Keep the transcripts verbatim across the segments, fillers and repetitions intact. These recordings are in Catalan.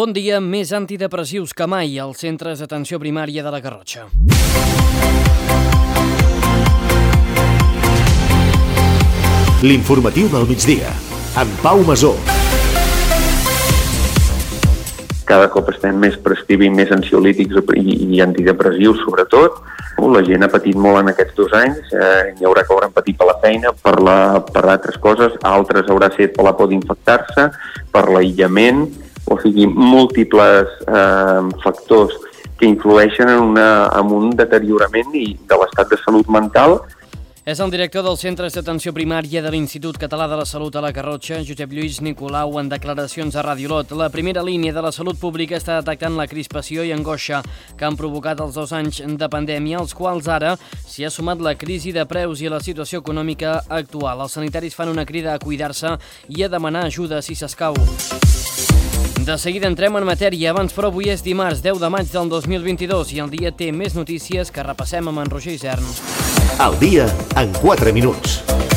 Bon dia, més antidepressius que mai als centres d'atenció primària de la Garrotxa. L'informatiu del migdia, amb Pau Masó. Cada cop estem més prescrivint més ansiolítics i, i antidepressius, sobretot. La gent ha patit molt en aquests dos anys. Eh, hi haurà que hauran patit per la feina, per, la, per altres coses. Altres haurà estat per la por d'infectar-se, per l'aïllament. O sigui, múltiples eh, factors que influeixen en, una, en un deteriorament i de l'estat de salut mental. És el director dels centres d'atenció primària de l'Institut Català de la Salut a la Garrotxa, Josep Lluís Nicolau, en declaracions a Ràdio Lot. La primera línia de la salut pública està detectant la crispació i angoixa que han provocat els dos anys de pandèmia, als quals ara s'hi ha sumat la crisi de preus i la situació econòmica actual. Els sanitaris fan una crida a cuidar-se i a demanar ajuda si s'escau. De seguida entrem en matèria, abans però avui és dimarts deu de maig del dos mil vint-i-dos i el dia té més notícies que repassem amb en Roger Isern. El dia en quatre minuts.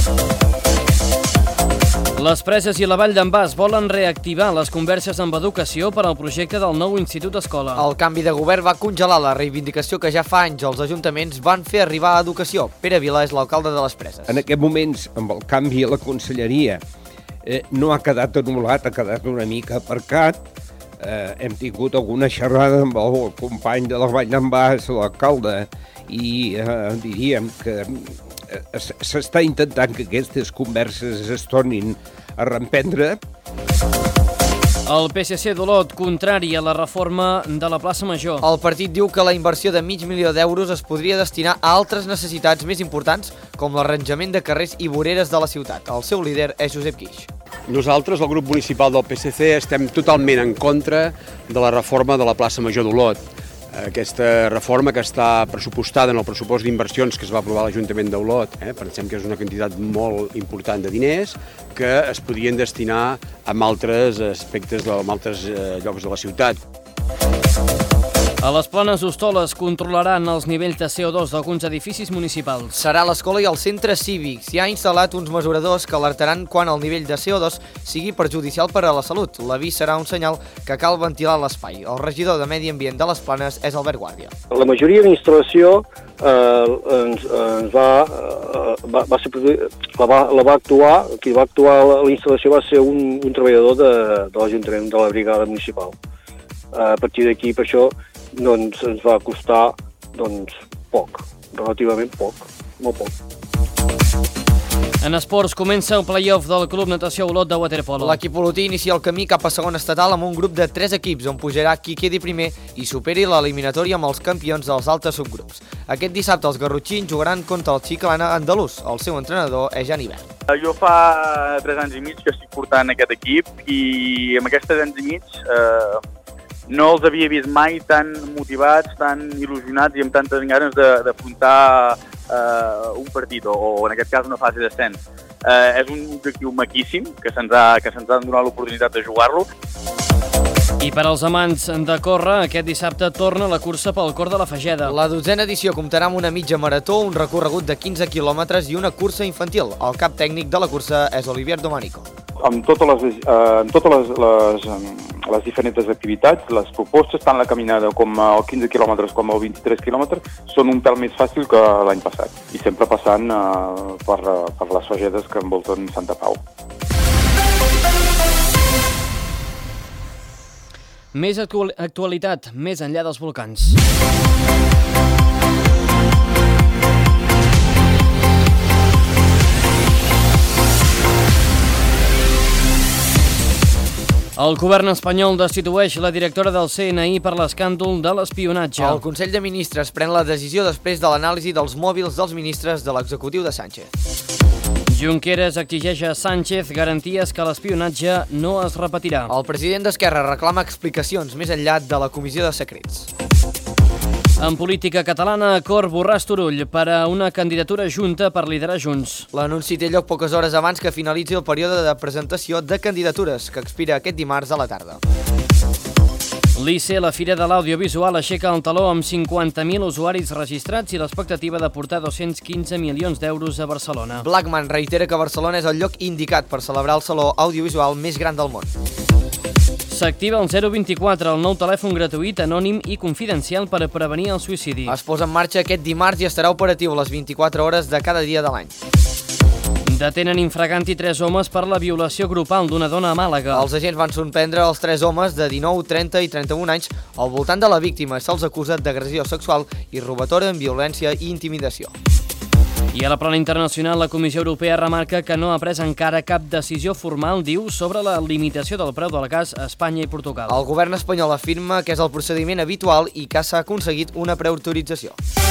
Les Preses i la Vall d'en Bas volen reactivar les converses amb educació per al projecte del nou Institut Escola. El canvi de govern va congelar la reivindicació que ja fa anys els ajuntaments van fer arribar a educació. Pere Vila és l'alcalde de les Preses. En aquests moments, amb el canvi a la conselleria, Eh, no ha quedat anul·lat, ha quedat una mica aparcat. Eh, hem tingut alguna xerrada amb el company de la Vall d'en Bas, l'alcalde, i eh, diríem que eh, s'està intentant que aquestes converses es tornin a reemprendre. El P S C d'Olot, contrari a la reforma de la plaça Major. El partit diu que la inversió de mig milió d'euros es podria destinar a altres necessitats més importants, com l'arranjament de carrers i voreres de la ciutat. El seu líder és Josep Guix. Nosaltres, el grup municipal del P S C, estem totalment en contra de la reforma de la plaça Major d'Olot. Aquesta reforma que està pressupostada en el pressupost d'inversions que es va aprovar a l'Ajuntament d'Olot, eh? Pensem que és una quantitat molt important de diners que es podrien destinar a altres aspectes, a altres llocs de la ciutat. A les Planes Hostoles controlaran els nivells de C O dos d'alguns edificis municipals. Serà l'escola i el centre cívic. S'hi ha instal·lat uns mesuradors que alertaran quan el nivell de C O dos sigui perjudicial per a la salut. L'avís serà un senyal que cal ventilar l'espai. El regidor de Medi Ambient de les Planes és Albert Guàrdia. La majoria de la instal·lació eh, ens, ens va, eh, va, va, ser, la, va, la va actuar, qui va actuar la, la instal·lació va ser un, un treballador de, de l'Ajuntament, de la brigada municipal. Eh, a partir d'aquí, per això, doncs ens va costar doncs, poc, relativament poc, molt poc. En esports comença el play-off del Club Natació Olot de waterpolo. L'equip olotí inicia el camí cap a segona estatal amb un grup de tres equips, on pujarà qui quedi primer i superi l'eliminatòria amb els campions dels altres subgrups. Aquest dissabte els garrotxins jugaran contra el Xiclana andalús. El seu entrenador és Jan Ibert. Jo fa tres anys i mig que estic portant aquest equip i amb aquests tres anys i mig eh, no els havia vist mai tan motivats, tan il·lusionats i amb tantes ganes d'afrontar eh, un partit o, o en aquest cas una fase d'ascens. Eh, és un objectiu maquíssim que se'ns ha, que se'ns ha donat l'oportunitat de jugar-lo. I per als amants de córrer, aquest dissabte torna la cursa pel Cor de la Fageda. La dotzena edició comptarà amb una mitja marató, un recorregut de quinze quilòmetres i una cursa infantil. El cap tècnic de la cursa és Olivier Domanico. Amb totes les, eh, amb totes les, les, les diferents activitats, les propostes, tant la caminada com el quinze quilòmetres com el vint-i-tres quilòmetres, són un pèl més fàcil que l'any passat. I sempre passant eh, per, per les fagedes que envolten Santa Pau. Més actualitat, més enllà dels volcans. El govern espanyol destitueix la directora del C N I per l'escàndol de l'espionatge. El Consell de Ministres pren la decisió després de l'anàlisi dels mòbils dels ministres de l'executiu de Sánchez. Junqueras exigeix a Sánchez garanties que l'espionatge no es repetirà. El president d'Esquerra reclama explicacions més enllà de la comissió de secrets. En política catalana, acord Borràs-Turull per a una candidatura junta per liderar Junts. L'anunci té lloc poques hores abans que finalitzi el període de presentació de candidatures, que expira aquest dimarts a la tarda. L'I C E, la Fira de l'Audiovisual, aixeca el taló amb cinquanta mil usuaris registrats i l'expectativa de portar dos-cents quinze milions d'euros a Barcelona. S'activa el zero vint quatre, el nou telèfon gratuït, anònim i confidencial per a prevenir el suïcidi. Es posa en marxa aquest dimarts i estarà operatiu a les vint-i-quatre hores de cada dia de l'any. Detenen infraganti tres homes per la violació grupal d'una dona a Màlaga. Els agents van sorprendre els tres homes de dinou, trenta i trenta-un anys al voltant de la víctima. Se'ls acusa d'agressió sexual i robatori amb violència i intimidació. I a la plana internacional, la Comissió Europea remarca que no ha pres encara cap decisió formal, diu, sobre la limitació del preu del gas a Espanya i Portugal. El govern espanyol afirma que és el procediment habitual i que s'ha aconseguit una preautorització.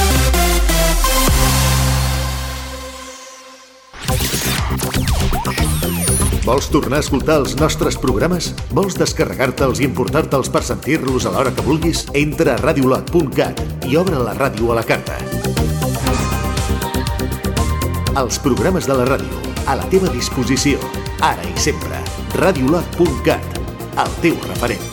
Vols tornar a escoltar els nostres programes? Vols descarregar-te'ls i importar-te'ls per sentir-los a l'hora que vulguis? Entra a radiolot punt cat i obre la ràdio a la carta. Els programes de la ràdio, a la teva disposició, ara i sempre. radiolot punt cat, el teu referent.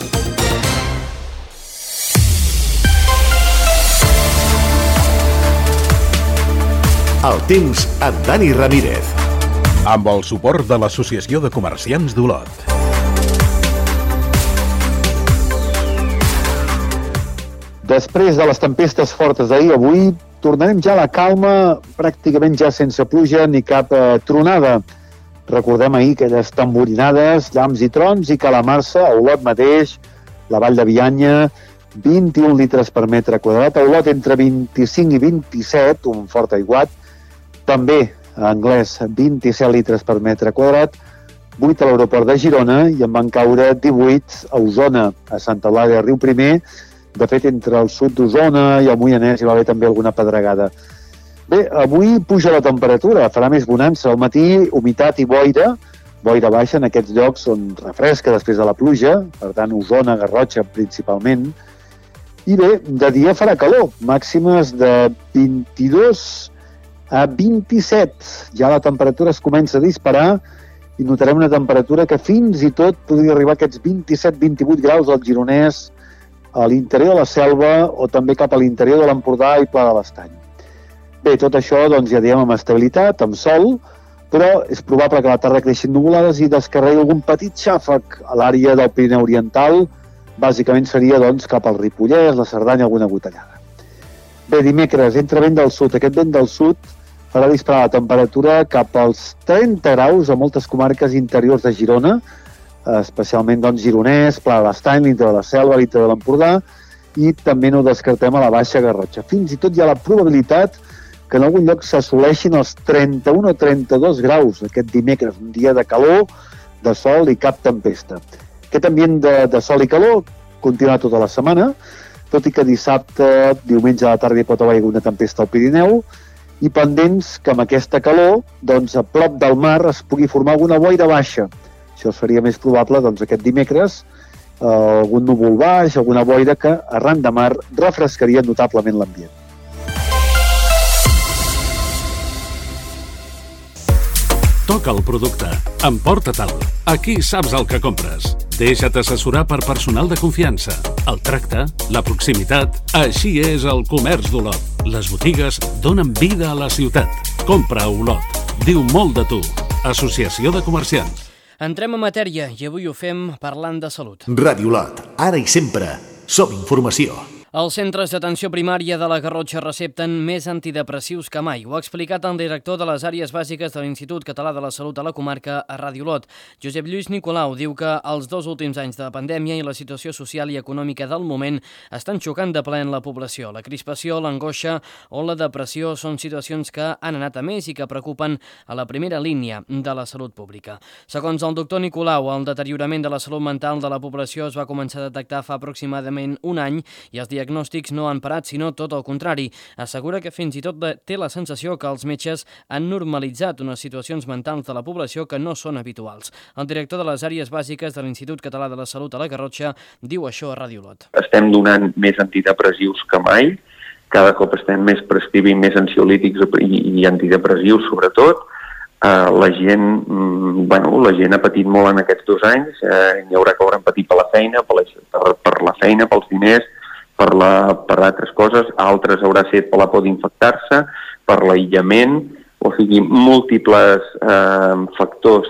El temps amb Dani Ramírez. Amb el suport de l'Associació de Comerciants d'Olot. Després de les tempestes fortes d'ahir, avui tornarem ja a la calma, pràcticament ja sense pluja ni cap eh, tronada. Recordem ahir aquelles tamborinades, llamps i trons, i que a la Marsa, a Olot mateix, la Vall de Bianya, vint-i-un litres per metre quadrat, a Olot entre vint-i-cinc i vint-i-set, un fort aiguat, també a Anglès vint-i-set litres per metre quadrat, vuit a l'aeroport de Girona i en van caure divuit a Osona, a Santa Eulàlia de Riuprimer. De fet, entre el sud d'Osona i el Moianès hi va haver també alguna pedregada. Bé, avui puja la temperatura, farà més bonança. Al matí, humitat i boira, boira baixa en aquests llocs on refresca després de la pluja, per tant, Osona, Garrotxa principalment. I bé, de dia farà calor, màximes de vint-i-dos a vint-i-set. Ja la temperatura es comença a disparar i notarem una temperatura que fins i tot podria arribar a aquests vint-i-set a vint-i-vuit graus al Gironès, a l'interior de la Selva o també cap a l'interior de l'Empordà i Pla de l'Estany. Bé, tot això doncs, ja diem amb estabilitat, amb sol, però és probable que a la tarda creixin nuvolades i descarregui algun petit xàfec a l'àrea del Pirineu Oriental. Bàsicament seria doncs, cap al Ripollès, la Cerdanya, alguna gotellada. Bé, dimecres, entra vent del sud. Aquest vent del sud farà disparar la temperatura cap als trenta graus a moltes comarques interiors de Girona, especialment doncs, Gironès, Pla de l'Estany, l'interior de la Selva, l'interior de l'Empordà, i també no descartem a la Baixa Garrotxa. Fins i tot hi ha la probabilitat que en algun lloc s'assoleixin els trenta-un o trenta-dos graus aquest dimecres, un dia de calor, de sol i cap tempesta. Aquest ambient de, de sol i calor continuarà tota la setmana, tot i que dissabte, diumenge a la tarda hi pot haver una tempesta al Pirineu, i pendents que amb aquesta calor, doncs, a prop del mar es pugui formar alguna boira baixa. Això seria més probable doncs, aquest dimecres, eh, algun núvol baix, alguna boira que arran de mar refrescaria notablement l'ambient. Toca el producte. Emporta-te'l. Aquí saps el que compres. Deixa't assessorar per personal de confiança. El tracte, la proximitat... Així és el comerç d'Olot. Les botigues donen vida a la ciutat. Compra a Olot. Diu molt de tu. Associació de Comerciants. Entrem en matèria i avui ho fem parlant de salut. Ràdio Olot, ara i sempre, som informació. Els centres d'atenció primària de la Garrotxa recepten més antidepressius que mai. Ho ha explicat el director de les àrees bàsiques de l'Institut Català de la Salut a la comarca a Ràdio Olot. Josep Lluís Nicolau diu que els dos últims anys de pandèmia i la situació social i econòmica del moment estan xocant de ple en la població. La crispació, l'angoixa o la depressió són situacions que han anat a més i que preocupen a la primera línia de la salut pública. Segons el doctor Nicolau, el deteriorament de la salut mental de la població es va començar a detectar fa aproximadament un any i els diagnòstics no han parat, sinó tot el contrari. Assegura que fins i tot té la sensació que els metges han normalitzat unes situacions mentals de la població que no són habituals. El director de les àrees bàsiques de l'Institut Català de la Salut a la Garrotxa diu això a Ràdio Olot. Estem donant més antidepressius que mai, cada cop estem més prescrivint més ansiolítics i, i antidepressius sobretot. Uh, la gent, mm, bueno, la gent ha patit molt en aquests dos anys, uh, hi haurà que hauran patit per la feina, per la, per, per la feina, pels diners, per, la, per altres coses, altres haurà set per la por d'infectar-se, per l'aïllament, o sigui, múltiples eh, factors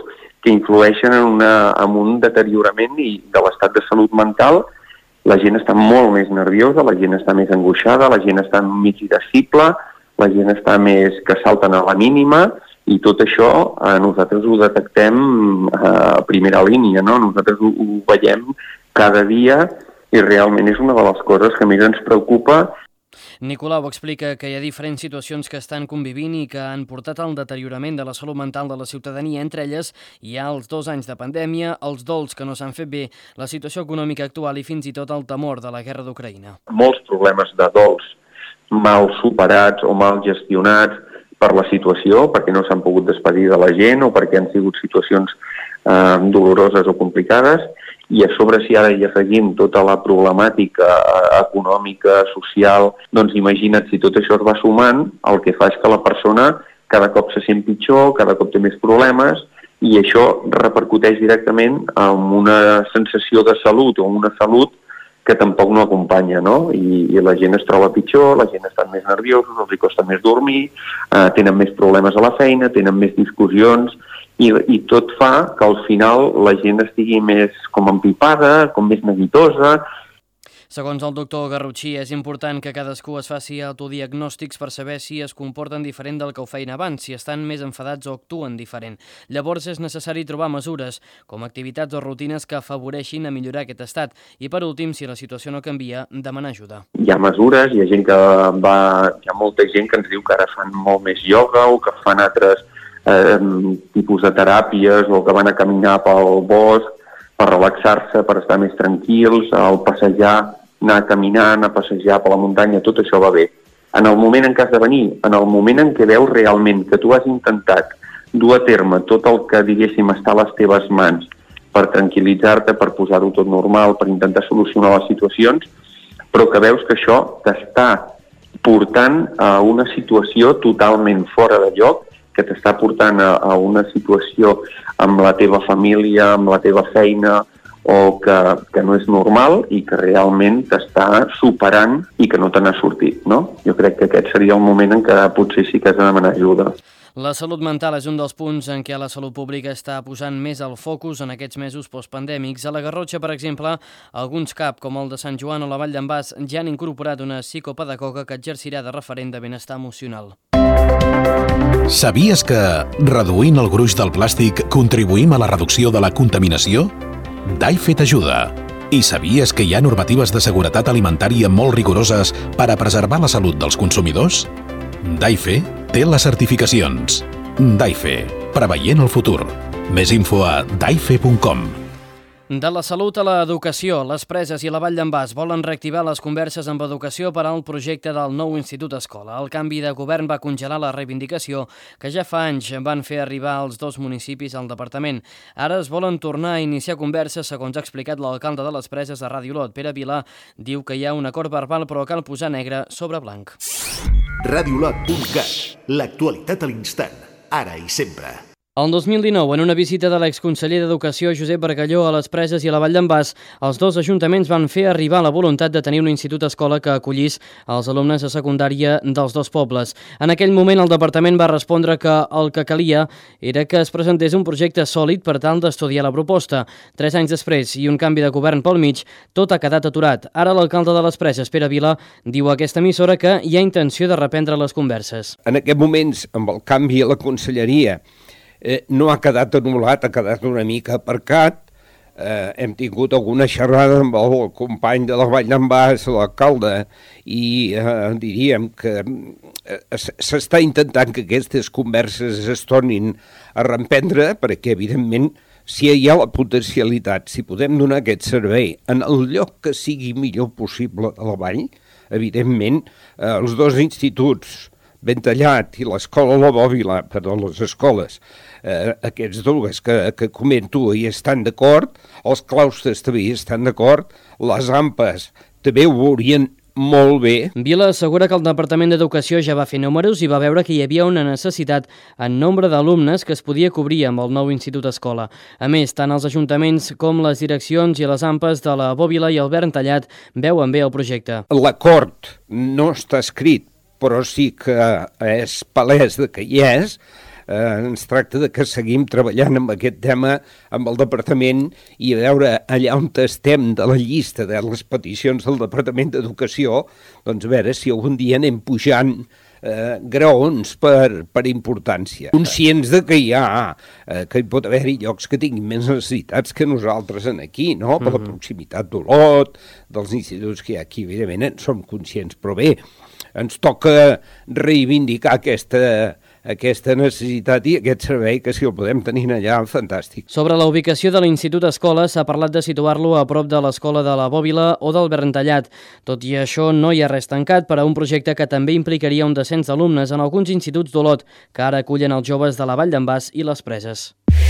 que influeixen en, una, en un deteriorament i de l'estat de salut mental. La gent està molt més nerviosa, la gent està més angoixada, la gent està mig irascible, la gent està més que salten a la mínima, i tot això eh, nosaltres ho detectem a primera línia, no? Nosaltres ho, ho veiem cada dia i realment és una de les coses que més ens preocupa. Nicolau explica que hi ha diferents situacions que estan convivint i que han portat al deteriorament de la salut mental de la ciutadania. Entre elles hi ha els dos anys de pandèmia, els dols que no s'han fet bé, la situació econòmica actual i fins i tot el temor de la guerra d'Ucraïna. Molts problemes de dols mal superats o mal gestionats per la situació, perquè no s'han pogut despedir de la gent o perquè han sigut situacions eh, doloroses o complicades, i a sobre si ara hi afegim tota la problemàtica econòmica, social, doncs imagina't si tot això es va sumant, el que fa és que la persona cada cop se sent pitjor, cada cop té més problemes, i això repercuteix directament en una sensació de salut o una salut que tampoc no acompanya, no? I, i la gent es troba pitjor, la gent està més nerviosos, els costa més dormir, eh, tenen més problemes a la feina, tenen més discussions, i, i tot fa que al final la gent estigui més com empipada, com més neguitosa. Segons el doctor Garrotxí, és important que cadascú es faci autodiagnòstics per saber si es comporten diferent del que ho feien abans, si estan més enfadats o actuen diferent. Llavors és necessari trobar mesures, com activitats o rutines que afavoreixin a millorar aquest estat. I per últim, si la situació no canvia, demanar ajuda. Hi ha mesures, hi ha gent que va... hi ha molta gent que ens diu que ara fan molt més ioga o que fan altres eh, tipus de teràpies o que van a caminar pel bosc per relaxar-se, per estar més tranquils, al passejar, anar a caminar, anar a passejar per la muntanya, tot això va bé. En el moment en què has de venir, en el moment en què veus realment que tu has intentat dur a terme tot el que, diguéssim, està a les teves mans per tranquil·litzar-te, per posar-ho tot normal, per intentar solucionar les situacions, però que veus que això t'està portant a una situació totalment fora de lloc, que t'està portant a, a una situació amb la teva família, amb la teva feina, o que, que no és normal i que realment t'està superant i que no te n'ha sortit, no? Jo crec que aquest seria el moment en què potser sí que has de demanar ajuda. La salut mental és un dels punts en què la salut pública està posant més el focus en aquests mesos postpandèmics. A la Garrotxa, per exemple, alguns C A P, com el de Sant Joan o la Vall d'en Bas, ja han incorporat una psicopedagoga que exercirà de referent de benestar emocional. Sabies que, reduint el gruix del plàstic, contribuïm a la reducció de la contaminació? Daife t'ajuda. I sabies que hi ha normatives de seguretat alimentària molt rigoroses per a preservar la salut dels consumidors? Daife té les certificacions. Daife, preveient el futur. Més info a daife punt com. De la salut a l'educació, les Preses i la Vall d'en Bas volen reactivar les converses amb educació per al projecte del nou Institut Escola. El canvi de govern va congelar la reivindicació que ja fa anys van fer arribar als dos municipis al departament. Ara es volen tornar a iniciar converses, segons ha explicat l'alcalde de les Preses a Ràdio Lot. Pere Vilà diu que hi ha un acord verbal però cal posar negre sobre blanc. radiolot punt cat, l'actualitat a l'instant, ara i sempre. El dos mil dinou, en una visita de l'exconseller d'Educació Josep Bargalló a les Preses i a la Vall d'en Bas, els dos ajuntaments van fer arribar la voluntat de tenir un institut escola que acollís els alumnes de secundària dels dos pobles. En aquell moment el departament va respondre que el que calia era que es presentés un projecte sòlid per tal d'estudiar la proposta. Tres anys després i un canvi de govern pel mig, tot ha quedat aturat. Ara l'alcalde de les Preses, Pere Vilà, diu a aquesta emissora que hi ha intenció de reprendre les converses. En aquests moments, amb el canvi a la conselleria, Eh, no ha quedat anul·lat, ha quedat una mica aparcat. Eh, hem tingut alguna xerrada amb el company de la Vall d'en Bas, l'alcalde, i eh, diríem que eh, s'està intentant que aquestes converses es tornin a reemprendre, perquè, evidentment, si hi ha la potencialitat, si podem donar aquest servei en el lloc que sigui millor possible a la Vall, evidentment, eh, els dos instituts, Bentallat i l'Escola La Bòbila, perdó, les escoles, eh, aquests dues que, que comento hi estan d'acord, els claustres també hi estan d'acord, les AMPAs també ho veurien molt bé. Vila assegura que el Departament d'Educació ja va fer números i va veure que hi havia una necessitat en nombre d'alumnes que es podia cobrir amb el nou Institut Escola. A més, tant els ajuntaments com les direccions i les AMPAs de la Bòbila i el Bentallat veuen bé el projecte. L'acord no està escrit, però sí que és palès de que hi és. eh, ens tracta de que seguim treballant amb aquest tema amb el departament i a veure allà on estem de la llista de les peticions del Departament d'Educació, doncs a veure si algun dia anem pujant Eh, graons per, per importància. Conscients de que hi ha, eh, que hi pot haver-hi llocs que tinguin més necessitats que nosaltres en aquí, no? Per la proximitat d'Olot, dels instituts que hi ha aquí, evidentment en som conscients, però bé, ens toca reivindicar aquesta, aquesta necessitat i aquest servei que si el podem tenir allà, fantàstic. Sobre la ubicació de l'Institut Escola s'ha parlat de situar-lo a prop de l'Escola de la Bòbila o del Verntallat. Tot i això, no hi ha res tancat per a un projecte que també implicaria un descens d'alumnes en alguns instituts d'Olot, que ara acullen els joves de la Vall d'en Bas i les Preses.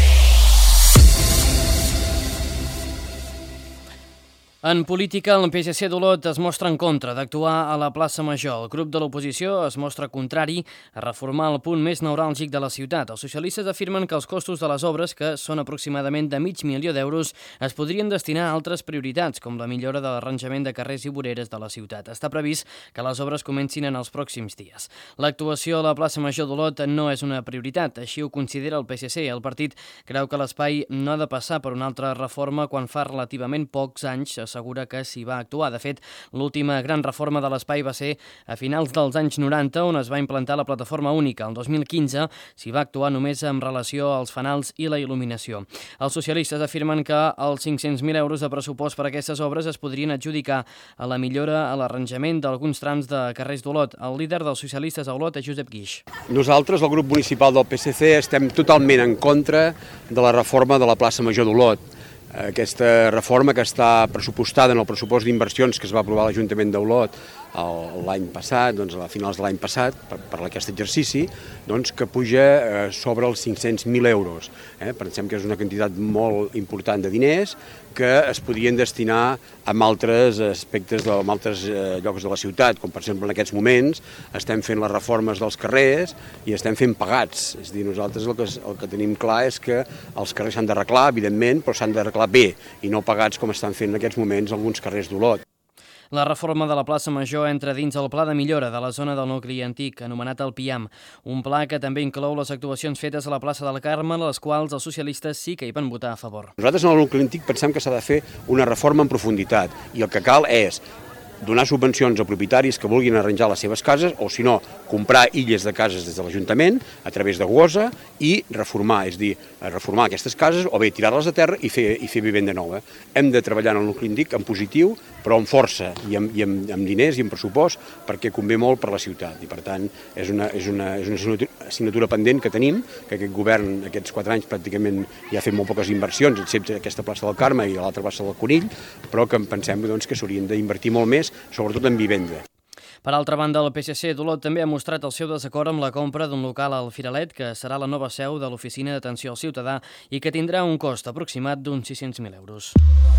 En política, el P S C d'Olot es mostra en contra d'actuar a la plaça Major. El grup de l'oposició es mostra contrari a reformar el punt més neuràlgic de la ciutat. Els socialistes afirmen que els costos de les obres, que són aproximadament de mig milió d'euros, es podrien destinar a altres prioritats, com la millora de l'arranjament de carrers i voreres de la ciutat. Està previst que les obres comencin en els pròxims dies. L'actuació a la plaça Major d'Olot no és una prioritat, així ho considera el P S C. El partit creu que l'espai no ha de passar per una altra reforma quan fa relativament pocs anys assegura que s'hi va actuar. De fet, l'última gran reforma de l'espai va ser a finals dels anys noranta, on es va implantar la plataforma única. El dos mil quinze s'hi va actuar només en relació als fanals i la il·luminació. Els socialistes afirmen que els cinc-cents mil euros de pressupost per a aquestes obres es podrien adjudicar a la millora a l'arranjament d'alguns trams de carrers d'Olot. El líder dels socialistes a Olot és Josep Guix. Nosaltres, el grup municipal del P S C, estem totalment en contra de la reforma de la plaça Major d'Olot. Aquesta reforma que està pressupostada en el pressupost d'inversions que es va aprovar a l'Ajuntament d'Olot l'any passat, doncs a finals de l'any passat, per, per aquest exercici, doncs que puja eh, sobre els cinc-cents mil euros. Eh? Pensem que és una quantitat molt important de diners que es podien destinar a altres aspectes, de, a altres eh, llocs de la ciutat, com per exemple en aquests moments estem fent les reformes dels carrers i estem fent pagats. És a dir, nosaltres el que, el que tenim clar és que els carrers s'han d'arreglar, evidentment, però s'han d'arreglar bé i no pagats com estan fent en aquests moments alguns carrers d'Olot. La reforma de la plaça Major entra dins el pla de millora de la zona del nucli antic, anomenat el PIAM, un pla que també inclou les actuacions fetes a la plaça del Carme, les quals els socialistes sí que hi van votar a favor. Nosaltres en el nucli antic pensem que s'ha de fer una reforma en profunditat i el que cal és donar subvencions a propietaris que vulguin arranjar les seves cases o, si no, comprar illes de cases des de l'Ajuntament a través de Guosa i reformar, és a dir, reformar aquestes cases o bé tirar-les a terra i fer, i fer vivenda nova. Hem de treballar en el nucli antic en positiu, però amb força i amb, i amb, amb diners i amb pressupost perquè convé molt per la ciutat i, per tant, és una, és una, és una assignatura pendent que tenim, que aquest govern aquests quatre anys pràcticament ja ha fet molt poques inversions, excepte aquesta plaça del Carme i l'altra plaça del Conill, però que pensem doncs, que s'haurien d'invertir molt més, sobretot en vivenda. Per altra banda, el P S C d'Olot també ha mostrat el seu desacord amb la compra d'un local al Firalet, que serà la nova seu de l'Oficina d'Atenció al Ciutadà i que tindrà un cost aproximat d'uns sis-cents mil euros.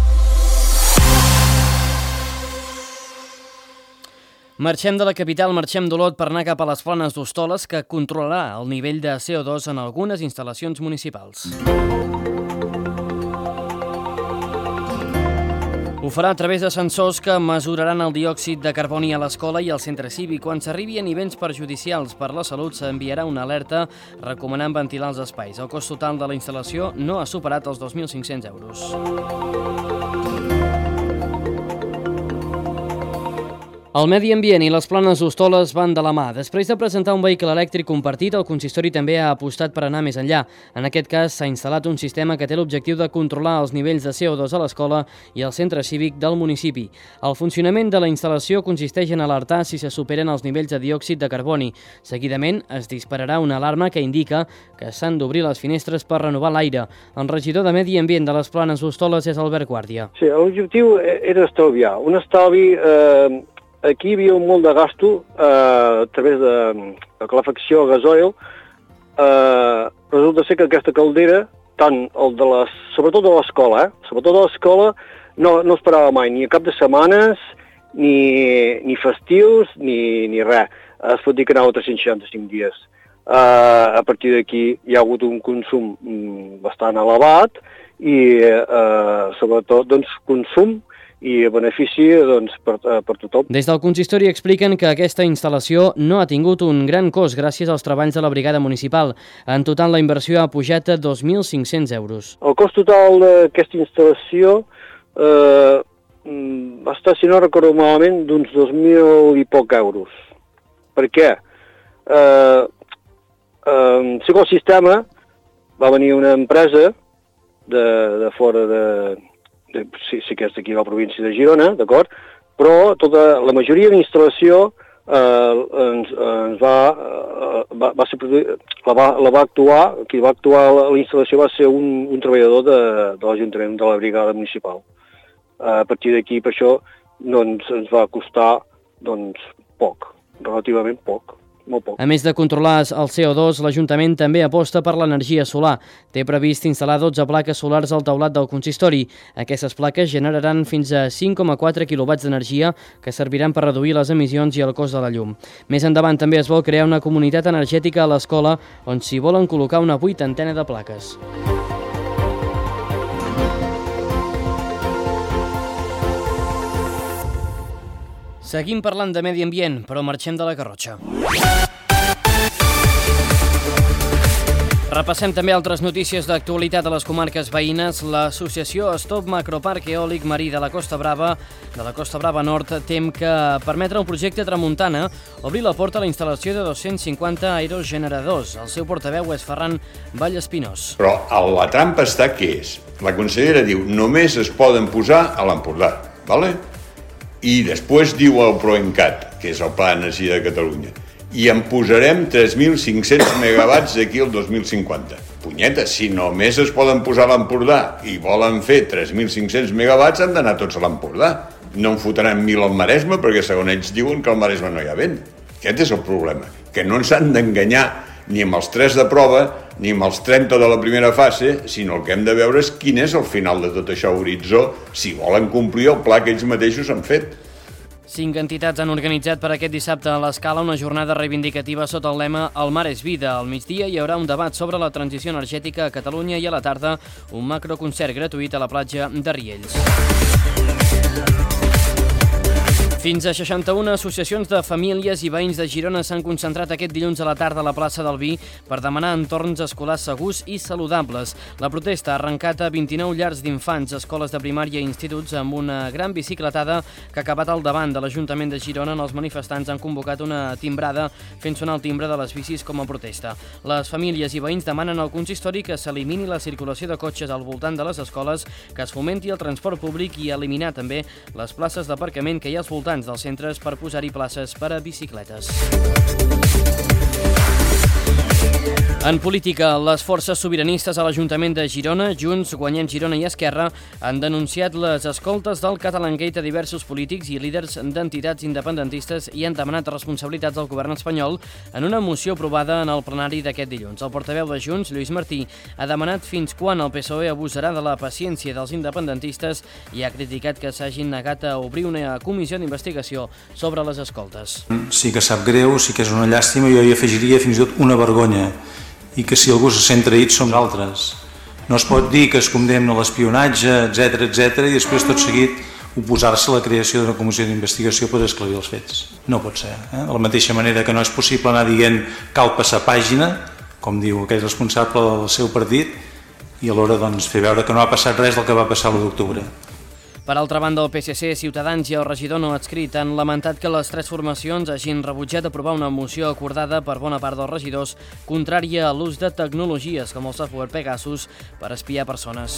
Marxem de la capital, marxem d'Olot per anar cap a les Planes d'Hostoles, que controlarà el nivell de C O dos en algunes instal·lacions municipals. Ho farà a través de sensors que mesuraran el diòxid de carboni a l'escola i al centre cívic. Quan s'arribi a nivells perjudicials per la salut, s'enviarà una alerta recomanant ventilar els espais. El cost total de la instal·lació no ha superat els dos mil cinc-cents euros. El medi ambient i les Planes d'Hostoles van de la mà. Després de presentar un vehicle elèctric compartit, el consistori també ha apostat per anar més enllà. En aquest cas, s'ha instal·lat un sistema que té l'objectiu de controlar els nivells de C O dos a l'escola i al centre cívic del municipi. El funcionament de la instal·lació consisteix en alertar si se superen els nivells de diòxid de carboni. Seguidament, es dispararà una alarma que indica que s'han d'obrir les finestres per renovar l'aire. El regidor de Medi Ambient de les Planes d'Hostoles és Albert Guàrdia. Sí, l'objectiu era estalviar. Un estalvi... Eh... Aquí hi havia molt de gasto eh, a través de, de calefacció a gasoil. Eh, resulta ser que aquesta caldera, tant el de les, sobretot de l'escola, eh, sobretot de l'escola, no, no es parava mai, ni a cap de setmanes, ni, ni festius, ni, ni res. Es pot dir que anava tres-cents seixanta-cinc dies. Eh, a partir d'aquí hi ha hagut un consum mm, bastant elevat i, eh, sobretot, doncs, consum i benefici doncs, per, per tothom. Des del consistori expliquen que aquesta instal·lació no ha tingut un gran cost gràcies als treballs de la brigada municipal. En total, la inversió ha pujat a dos mil cinc-cents euros. El cost total d'aquesta instal·lació eh, va estar, si no recordo malament, d'uns dos mil i poc euros. Per què? Eh, eh, segons el sistema, va venir una empresa de, de fora de... de sí, sí que és d'aquí a la província de Girona, d'acord? Però tota, la majoria de l'instal·lació eh, ens, ens va, eh, va, va ser la va, la va actuar, qui va actuar la instal·lació va ser un, un treballador de, de l'Ajuntament, de la brigada municipal. A partir d'aquí, per això, doncs, ens va costar doncs, poc, relativament poc, molt poc. A més de controlar el C O dos, l'Ajuntament també aposta per l'energia solar. Té previst instal·lar dotze plaques solars al teulat del consistori. Aquestes plaques generaran fins a cinc coma quatre quilowatts d'energia que serviran per reduir les emissions i el cost de la llum. Més endavant també es vol crear una comunitat energètica a l'escola on s'hi volen col·locar una vuitantena de plaques. Seguim parlant de medi ambient, però marxem de la Garrotxa. Repassem també altres notícies d'actualitat a les comarques veïnes. L'associació Stop Macroparc Eòlic Marí de la Costa Brava, de la Costa Brava Nord, tem que permetre el projecte Tramuntana obrir la porta a la instal·lació de dos-cents cinquanta aerogeneradors. El seu portaveu és Ferran Vallespinós. Però la trampa està què és? La consellera diu només es poden posar a l'Empordà, ¿vale? I després diu el PROENCAT, que és el Pla d'Energia de Catalunya, i en posarem tres mil cinc-cents megawatts d'aquí al dos mil cinquanta. Punyeta, si només es poden posar a l'Empordà i volen fer tres mil cinc-cents megawatts, han d'anar tots a l'Empordà. No en fotran mil al Maresme, perquè segons ells diuen que al Maresme no hi ha vent. Aquest és el problema, que no ens han d'enganyar ni amb els tres de prova, ni amb els trenta de la primera fase, sinó el que hem de veure és quin és el final de tot això a horitzó, si volen complir el pla que ells mateixos han fet. Cinc entitats han organitzat per aquest dissabte a l'Escala una jornada reivindicativa sota el lema El mar és vida. Al migdia hi haurà un debat sobre la transició energètica a Catalunya i a la tarda un macroconcert gratuït a la platja de Riells. Fins a seixanta-una associacions de famílies i veïns de Girona s'han concentrat aquest dilluns a la tarda a la plaça del Vi per demanar entorns escolars segurs i saludables. La protesta ha arrencat a vint-i-nou llars d'infants, escoles de primària i instituts amb una gran bicicletada que ha acabat al davant de l'Ajuntament de Girona, on els manifestants han convocat una timbrada fent sonar el timbre de les bicis com a protesta. Les famílies i veïns demanen al consistori que s'elimini la circulació de cotxes al voltant de les escoles, que es fomenti el transport públic i eliminar també les places d'aparcament que hi ha als voltants dels centres per posar-hi places per a bicicletes. En política, les forces sobiranistes a l'Ajuntament de Girona, Junts, Guanyem Girona i Esquerra, han denunciat les escoltes del Catalangate a diversos polítics i líders d'entitats independentistes i han demanat responsabilitats al govern espanyol en una moció aprovada en el plenari d'aquest dilluns. El portaveu de Junts, Lluís Martí, ha demanat fins quan el P S O E abusarà de la paciència dels independentistes i ha criticat que s'hagin negat a obrir una comissió d'investigació sobre les escoltes. Sí que sap greu, sí que és una llàstima, jo hi afegiria fins i tot una vergonya, i que si algú se sent traït som nosaltres. No es pot dir que es condemna l'espionatge, etcètera, etcètera, i després tot seguit oposar-se a la creació d'una comissió d'investigació per esclarir els fets. No pot ser. Eh? De la mateixa manera que no és possible anar dient cal passar pàgina, com diu aquell responsable del seu partit, i alhora doncs, fer veure que no ha passat res del que va passar l'u d'octubre. Per altra banda, el P S C, Ciutadans i el regidor no adscrit han lamentat que les tres formacions hagin rebutjat aprovar una moció acordada per bona part dels regidors contrària a l'ús de tecnologies com el software Pegasus per espiar persones.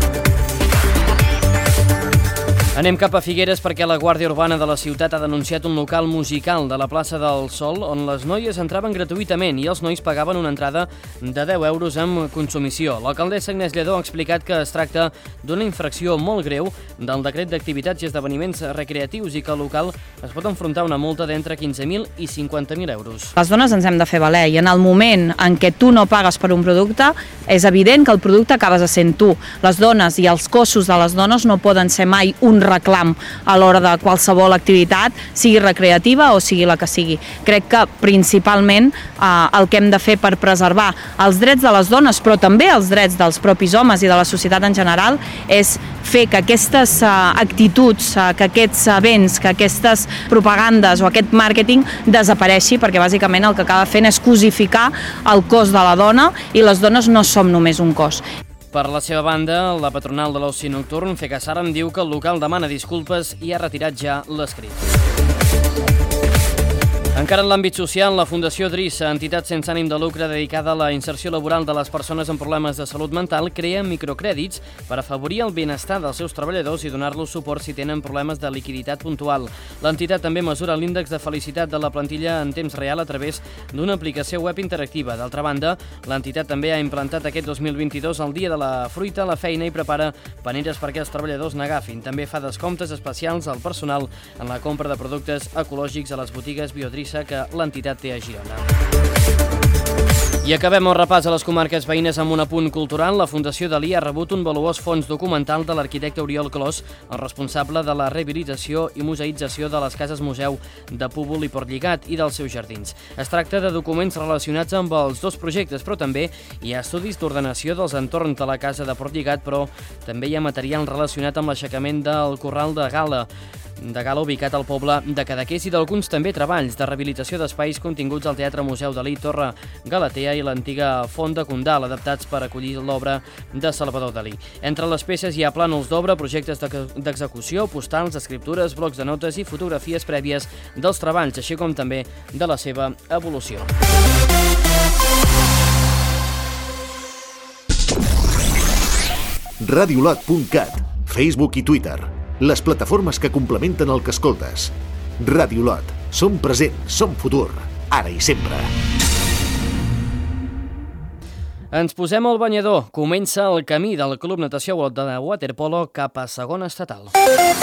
Anem cap a Figueres perquè la Guàrdia Urbana de la ciutat ha denunciat un local musical de la plaça del Sol on les noies entraven gratuïtament i els nois pagaven una entrada de deu euros amb consumició. L'alcaldessa Agnès Lledó ha explicat que es tracta d'una infracció molt greu del decret d'activitats i esdeveniments recreatius i que el local es pot enfrontar una multa d'entre quinze mil i cinquanta mil euros. Les dones ens hem de fer valer i en el moment en què tu no pagues per un producte és evident que el producte acabes sent tu. Les dones i els cossos de les dones no poden ser mai un un reclam a l'hora de qualsevol activitat, sigui recreativa o sigui la que sigui. Crec que principalment eh, el que hem de fer per preservar els drets de les dones, però també els drets dels propis homes i de la societat en general, és fer que aquestes uh, actituds, uh, que aquests events, que aquestes propagandes o aquest màrqueting desapareixi, perquè bàsicament el que acaba fent és cosificar el cos de la dona i les dones no som només un cos. Per la seva banda, la patronal de l'oci nocturn, Fecasaram, diu que el local demana disculpes i ha retirat ja l'escrit. Encara en l'àmbit social, la Fundació DRISA, entitat sense ànim de lucre dedicada a la inserció laboral de les persones amb problemes de salut mental, crea microcrèdits per afavorir el benestar dels seus treballadors i donar-los suport si tenen problemes de liquiditat puntual. L'entitat també mesura l'índex de felicitat de la plantilla en temps real a través d'una aplicació web interactiva. D'altra banda, l'entitat també ha implantat aquest dos mil vint-i-dos el Dia de la Fruita a la feina i prepara paneres perquè els treballadors n'agafin. També fa descomptes especials al personal en la compra de productes ecològics a les botigues Biodrisa que l'entitat té a Girona. I acabem el repàs a les comarques veïnes amb un apunt cultural. La Fundació Dalí ha rebut un valuós fons documental de l'arquitecte Oriol Clos, el responsable de la rehabilitació i museïtzació de les cases museu de Púbol i Portlligat i dels seus jardins. Es tracta de documents relacionats amb els dos projectes, però també hi ha estudis d'ordenació dels entorns de la casa de Portlligat, però també hi ha material relacionat amb l'aixecament del Corral de Gala, de Gala ubicat al poble de Cadaqués i d'alguns també treballs de rehabilitació d'espais continguts al Teatre Museu Dalí, Torre Galatea i l'antiga Font de Condal, adaptats per acollir l'obra de Salvador Dalí. Entre les peces hi ha plànols d'obra, projectes d'execució, postals, escriptures, blocs de notes i fotografies prèvies dels treballs, així com també de la seva evolució. radiolot punt cat, Facebook i Twitter. Les plataformes que complementen el que escoltes. Radiolot. Som present, som futur, ara i sempre. Ens posem al banyador. Comença el camí del Club Natació de Waterpolo cap a segona estatal.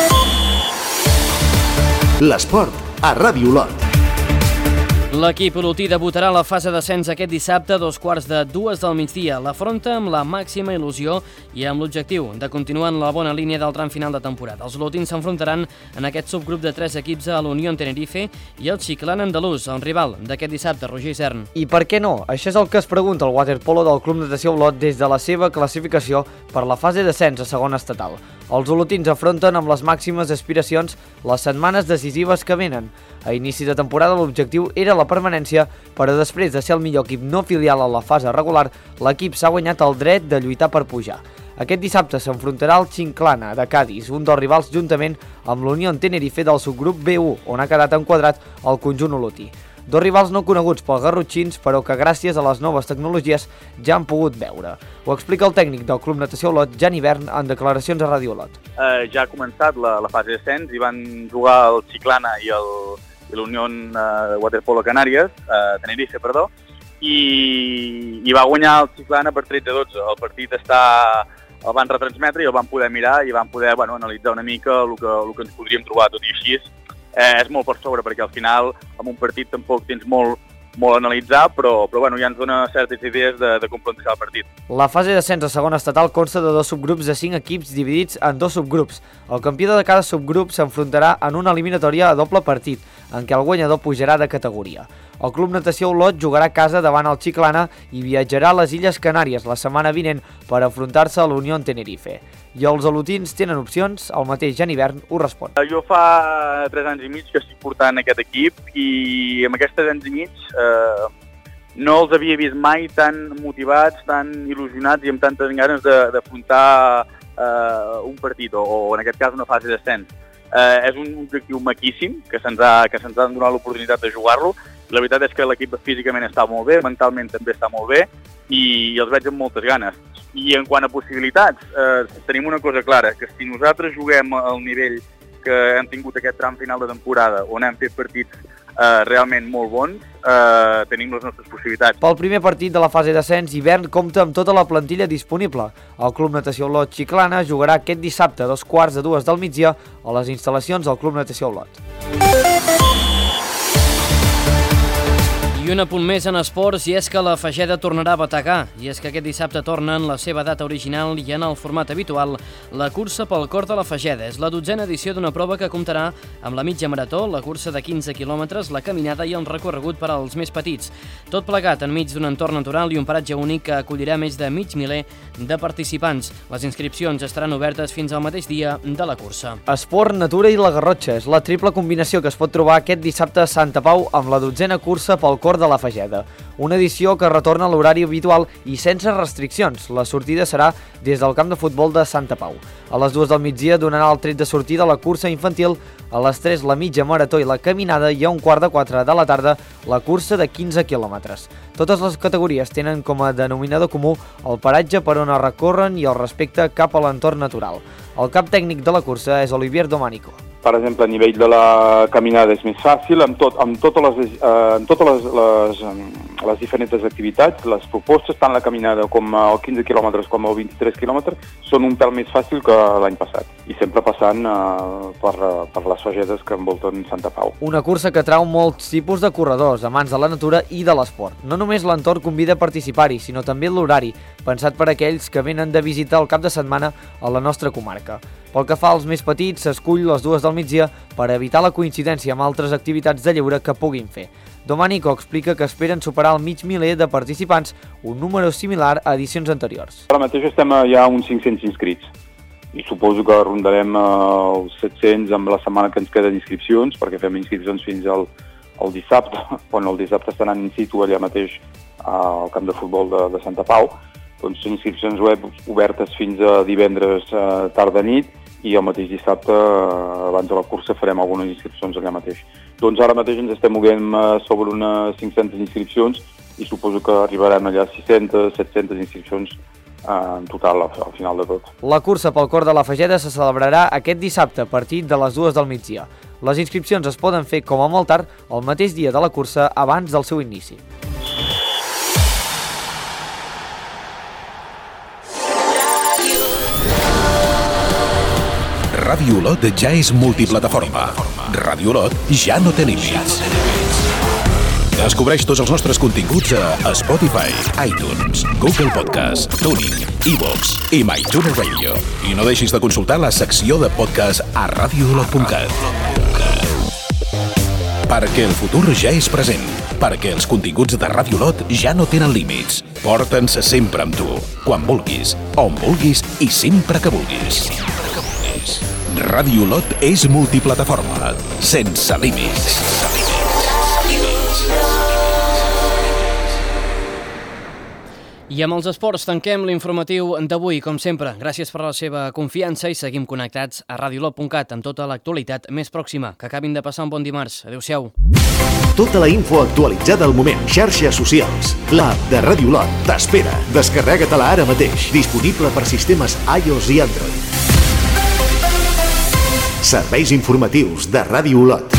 L'esport a Radiolot. L'equip olotí debutarà a la fase d'ascens aquest dissabte a dos quarts de dues del migdia. L'afronta amb la màxima il·lusió i amb l'objectiu de continuar en la bona línia del tram final de temporada. Els olotins s'enfrontaran en aquest subgrup de tres equips a l'Unió Tenerife i el Chiclana Andalús, el rival d'aquest dissabte, Roger Isern. I per què no? Això és el que es pregunta el waterpolo del Club Natació Olot des de la seva classificació per la fase d'ascens a segona estatal. Els olotins afronten amb les màximes aspiracions les setmanes decisives que venen. A inici de temporada l'objectiu era la permanència, però després de ser el millor equip no filial a la fase regular, l'equip s'ha guanyat el dret de lluitar per pujar. Aquest dissabte s'enfrontarà el Chiclana de Cádiz, un dels rivals juntament amb l'Unió Tenerife del subgrup B u, on ha quedat enquadrat el conjunt olotí. Dos rivals no coneguts pels garrotxins, però que gràcies a les noves tecnologies ja han pogut veure. Ho explica el tècnic del Club Natació Olot, Jan Hivern, en declaracions a Ràdio Olot. Eh, ja ha començat la, la fase d'ascens i van jugar el Chiclana i el i l'Unió eh, Waterpolo Canàries, eh, Tenerife, perdó, i, i va guanyar el Chiclana per tretze a dotze. El partit està, el van retransmetre i el van poder mirar i van poder bueno, analitzar una mica el que, el que ens podríem trobar, tot i així. Eh, és molt per sobre, perquè al final, en un partit tampoc tens molt, molt a analitzar, però, però bueno, ja ens dona certes idees de, de com plantejar el partit. La fase d'ascens a segona estatal consta de dos subgrups de cinc equips dividits en dos subgrups. El campió de cada subgrup s'enfrontarà en una eliminatòria a doble partit, en què el guanyador pujarà de categoria. El Club Natació Olot jugarà a casa davant el Chiclana i viatjarà a les Illes Canàries la setmana vinent per enfrontar-se a l'Unió Tenerife. I els olotins tenen opcions? El mateix Jan Hivern ho respon. Jo fa tres anys i mig que estic portant aquest equip i amb aquests tres anys i mig eh, no els havia vist mai tan motivats, tan il·lusionats i amb tantes ganes d'afrontar eh, un partit o, o en aquest cas una fase d'ascens. Eh, és un objectiu maquíssim que se'ns ha, que se'ns ha donat l'oportunitat de jugar-lo. La veritat és que l'equip físicament està molt bé, mentalment també està molt bé i els veig amb moltes ganes. I en quant a possibilitats, eh, tenim una cosa clara, que si nosaltres juguem al nivell que hem tingut aquest tram final de temporada, on hem fet partits eh, realment molt bons, eh, tenim les nostres possibilitats. Pel primer partit de la fase d'ascens, Hivern compta amb tota la plantilla disponible. El Club Natació Olot Chiclana jugarà aquest dissabte a dos quarts de dues del migdia a les instal·lacions del Club Natació Olot. I I un apunt més en esports, i és que la Fageda tornarà a bategar, i és que aquest dissabte torna en la seva data original i en el format habitual la cursa pel cor de la Fageda. És la dotzena edició d'una prova que comptarà amb la mitja marató, la cursa de quinze quilòmetres, la caminada i el recorregut per als més petits. Tot plegat enmig d'un entorn natural i un paratge únic que acollirà més de mig miler de participants. Les inscripcions estaran obertes fins al mateix dia de la cursa. Esport, natura i la Garrotxa és la triple combinació que es pot trobar aquest dissabte a Santa Pau amb la dotzena cursa pel cor de la Fageda. Una edició que retorna a l'horari habitual i sense restriccions. La sortida serà des del camp de futbol de Santa Pau. A les dues del migdia donarà el tret de sortida la cursa infantil, a les tres la mitja marató i la caminada i a un quart de quatre de la tarda la cursa de quinze quilòmetres. Totes les categories tenen com a denominador comú el paratge per on es recorren i el respecte cap a l'entorn natural. El cap tècnic de la cursa és Olivier Domanico. Per exemple, a nivell de la caminada és més fàcil, amb, tot, amb totes, les, eh, amb totes les, les, les diferents activitats, les propostes, tant la caminada com el quinze quilòmetres com el vint-i-tres quilòmetres, són un pèl més fàcil que l'any passat, i sempre passant eh, per, per les fagedes que envolten Santa Pau. Una cursa que trau molts tipus de corredors, amants de la natura i de l'esport. No només l'entorn convida a participar-hi, sinó també l'horari, pensat per aquells que venen de visita el cap de setmana a la nostra comarca. Pel que fa als més petits, s'escull les dues del migdia per evitar la coincidència amb altres activitats de lleure que puguin fer. Domanico explica que esperen superar el mig miler de participants, un número similar a edicions anteriors. Ara mateix estem ja a uns cinc-cents inscrits i suposo que rondarem els set-cents amb la setmana que ens queda d'inscripcions, perquè fem inscripcions fins al, al dissabte, quan el dissabte estaran in situ allà mateix al camp de futbol de, de Santa Pau. Doncs inscripcions web obertes fins a divendres eh, tarda nit i el mateix dissabte, eh, abans de la cursa, farem algunes inscripcions allà mateix. Doncs ara mateix ens estem movent eh, sobre unes cinc-centes inscripcions i suposo que arribarem allà a sis-centes, set-centes inscripcions eh, en total al, al final de tot. La cursa pel cor de la Fageda se celebrarà aquest dissabte a partir de les dues del migdia. Les inscripcions es poden fer com a molt tard el mateix dia de la cursa abans del seu inici. Ràdio Olot ja és multiplataforma. Ràdio Olot ja no té límits. Descobreix tots els nostres continguts a Spotify, iTunes, Google Podcast, Tuning, iVoox i MyTuner Radio. I no deixis de consultar la secció de podcast a radio olot punt cat. Perquè el futur ja és present. Perquè els continguts de Ràdio Olot ja no tenen límits. Porta'ns sempre amb tu, quan vulguis, on vulguis i sempre que vulguis. Ràdio Olot és multiplataforma, sense límits. I amb els esports tanquem l'informatiu d'avui, com sempre. Gràcies per la seva confiança i seguim connectats a radio olot punt cat amb tota l'actualitat més pròxima. Que acabin de passar un bon dimarts. Adéu-siau. Tota la info actualitzada al moment. Xarxes socials. L'app de Ràdio Olot t'espera. Descarrega-te-la ara mateix. Disponible per sistemes iOS i Android. Serveis informatius de Ràdio Olot.